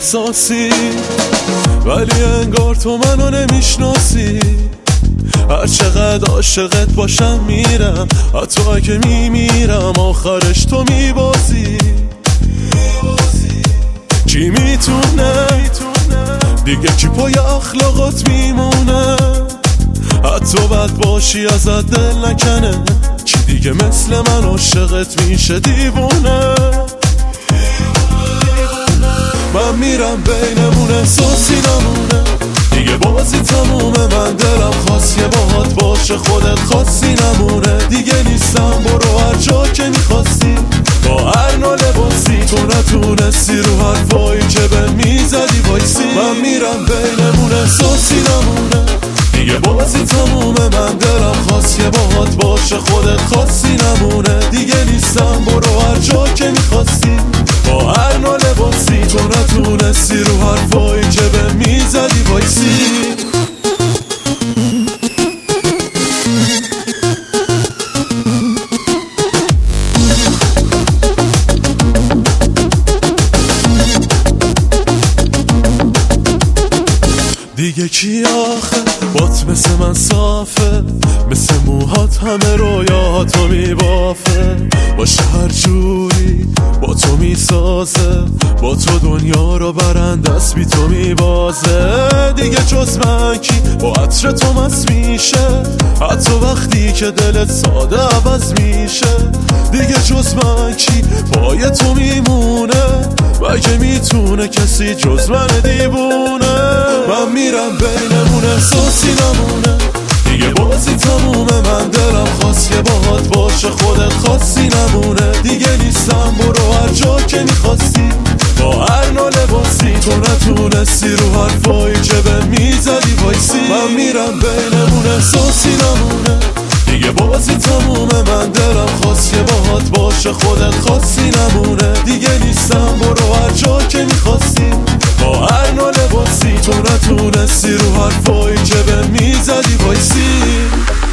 احساسی، ولی انگار تو منو نمیشناسی. هر چقدر عاشقت باشم میرم، حتی اگه میمیرم آخرش تو میبازی. کی میتونه دیگه کی پای اخلاقات میمونه؟ حتی بد باشی ازت دل نکنه، کی دیگه مثل من عاشقت میشه دیوونه؟ من میرم بینمون احساسی نمونه، دیگه بازی تمومه. من دلم خواست یه باهات باشه، خودت خواستی نمونه. دیگه نیستم برو هر جا که میخواستی، با هر نوع لباسی. تو نتونستی رو حرفایی که به میزدی وایسی. من میرم بینمون احساسی نمونه، دیگه بازی تمومه. من دلم خواست یه باهات باشه، خودت خواستی نمونه. دیگه نیستم برو هر جا که میخواستی، با هر نوع لباسی. تو نتونستی رو حرفایی که به میزدی وایسی. دیگه کی آخه بات مثل من صافه، مثل موهات همه رویاهاتو میبافه. باشه هر جوری با تو میسازه، با تو دنیا رو برند دست بی تو میبازه. دیگه جز من کی با عطر تو مست میشه، حتی وقتی که دلت ساده عوض میشه. دیگه جز من کی پای تو میمونه، مگه میتونه کسی جز من دیوونه؟ من میرم بینمون احساسی نمونه، دیگه بازی تمومه. من دلم خواست یه باهات باشه، خودت خواستی نمونه. دیگه نیستم برو هر جا که میخواستی، با هر نوع لباسی. تو نتونستی رو حرفایی که به میزدی وایسی. من میرم بینمون احساسی نمونه، دیگه بازی تمومه. من دلم خواست یه باهات باشه، خودت خواستی نمونه. دیگه نیستم برو هر جا که میخواستی، با هر نوع لباسی. تو نتونستی رو حرفایی که به میزدی وایسی.